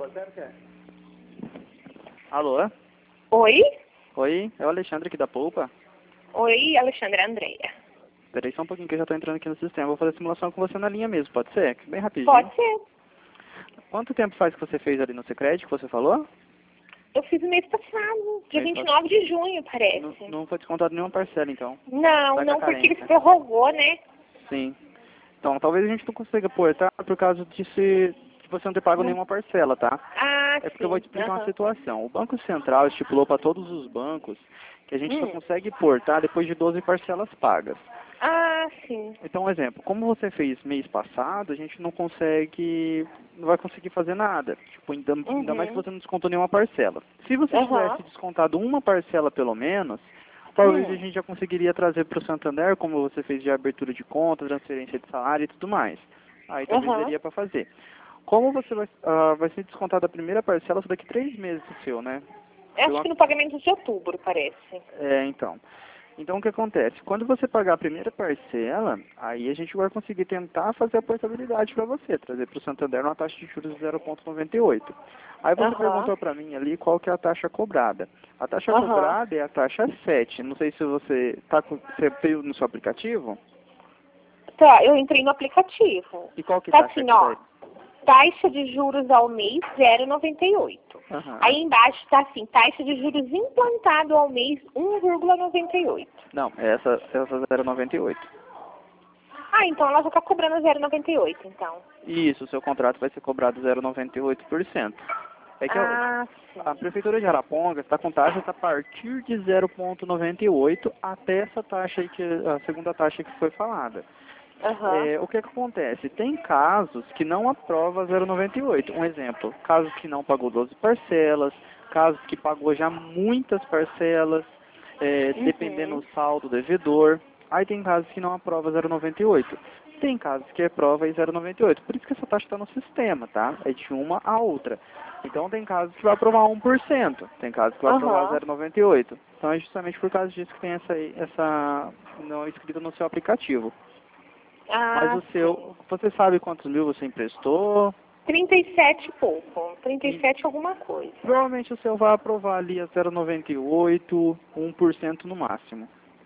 Alô? Oi? Oi, é o Alexandre aqui da Polpa. Oi, Alexandre Andréia. Peraí só um pouquinho que eu já tô entrando aqui no sistema. Vou fazer a simulação com você na linha mesmo, pode ser? Bem rapidinho. Pode ser. Quanto tempo faz que você fez ali no Sicredi, que você falou? Eu fiz o mês passado, dia Mês 29 de junho, parece. Não foi descontado nenhuma parcela, então. Não, Tá com a não, porque ele carência. prorrogou, né? Sim. Então, talvez a gente não consiga pôr, tá? Por causa de você não ter pago nenhuma parcela, tá? Ah, É porque sim. eu vou te explicar uma Aham. situação. O Banco Central estipulou para todos os bancos que a gente só consegue pôr, tá? Depois de 12 parcelas pagas. Ah, sim. Então, um exemplo, como você fez mês passado, a gente não vai conseguir fazer nada. Tipo, ainda mais que você não descontou nenhuma parcela. Se você tivesse descontado uma parcela pelo menos, talvez a gente já conseguiria trazer para o Santander, como você fez de abertura de conta, transferência de salário e tudo mais. Aí talvez daria para fazer. Como você vai ser descontado a primeira parcela, só daqui 3 meses o seu, né? Acho que no pagamento de outubro, parece. É, então. Então, o que acontece? Quando você pagar a primeira parcela, aí a gente vai conseguir tentar fazer a portabilidade para você, trazer para o Santander uma taxa de juros de 0,98. Aí você perguntou para mim ali qual que é a taxa cobrada. A taxa cobrada é a taxa 7. Não sei se você você viu no seu aplicativo. Tá, eu entrei no aplicativo. E qual que Tá taxa assim, que ó. daí? Taxa de juros ao mês, 0,98. Aí embaixo tá assim, taxa de juros implantado ao mês, 1,98. Não, essa 0,98. Ah, então ela já tá cobrando 0,98, então. Isso, o seu contrato vai ser cobrado 0,98%. É que a Prefeitura de Arapongas está com taxas a partir de 0,98 até essa taxa aí, a segunda taxa que foi falada. O que acontece? Tem casos que não aprova 0,98. Um exemplo, casos que não pagou 12 parcelas, casos que pagou já muitas parcelas, dependendo do saldo devedor. Aí tem casos que não aprova 0,98. Tem casos que aprova 0,98. Por isso que essa taxa está no sistema, tá? É de uma a outra. Então tem casos que vai aprovar 1%, tem casos que vai aprovar 0,98. Então é justamente por causa disso que tem essa não escrita no seu aplicativo. Mas o seu, você sabe quantos mil você emprestou? 37 e pouco, 37 alguma coisa. Provavelmente o seu vai aprovar ali a 0,98, 1% no máximo.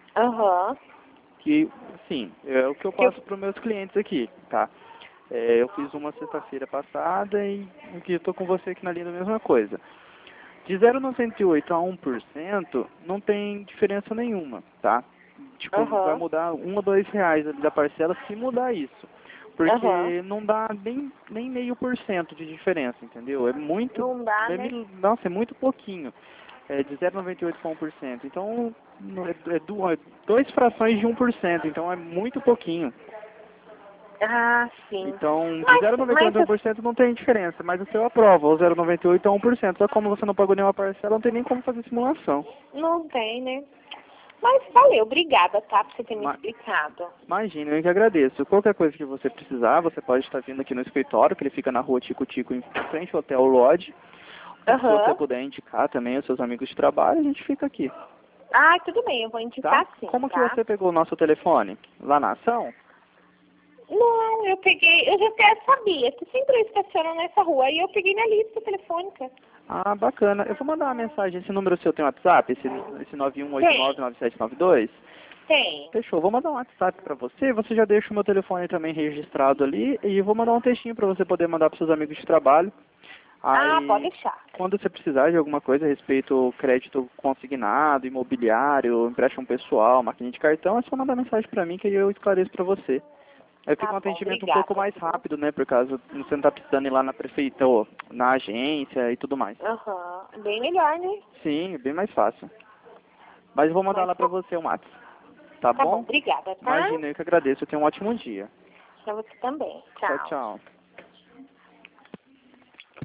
Que, sim, é o que eu passo para os meus clientes aqui, tá? Eu fiz uma sexta-feira passada e aqui eu estou com você aqui na linha da mesma coisa. De 0,98 a 1% não tem diferença nenhuma, tá? Tipo, vai mudar R$1 ou R$2 ali da parcela se mudar isso. Porque não dá nem meio por cento de diferença, entendeu? É muito... Não dá, né? Nossa, é muito pouquinho. É de 0,98 para 1%. Então, é 2 frações de 1%. Então, é muito pouquinho. Ah, sim. Então, de 0,98 a 1% não tem diferença, mas o seu aprova, o 0,98 a 1%. Só como você não pagou nenhuma parcela, não tem nem como fazer simulação. Não tem, né? Mas valeu, obrigada, tá, por você ter me explicado. Imagina, eu que agradeço. Qualquer coisa que você precisar, você pode estar vindo aqui no escritório, que ele fica na rua Tico Tico, em frente ao Hotel Lodge. Se você puder indicar também os seus amigos de trabalho, a gente fica aqui. Ah, tudo bem, eu vou indicar sim, Como que você pegou o nosso telefone? Lá na ação? Não, eu já até sabia que sempre eu estaciono nessa rua, e eu peguei na lista telefônica. Ah, bacana. Eu vou mandar uma mensagem. Esse número seu tem WhatsApp? Esse 91899792? Tem. Fechou. Vou mandar um WhatsApp pra você. Você já deixa o meu telefone também registrado ali. E vou mandar um textinho pra você poder mandar pros seus amigos de trabalho. Aí, pode deixar. quando você precisar de alguma coisa a respeito crédito consignado, imobiliário, empréstimo pessoal, máquina de cartão, é só mandar mensagem pra mim que eu esclareço pra você. Aí fica um atendimento um pouco mais rápido, né? Por causa você não tá precisando ir lá na prefeitura, ou na agência e tudo mais. Bem melhor, né? Sim, bem mais fácil. Mas eu vou mandar lá pra você o WhatsApp. Tá bom? Obrigada, tá? Imagina, eu que agradeço. Eu tenho um ótimo dia. Pra você também. Tchau, tchau.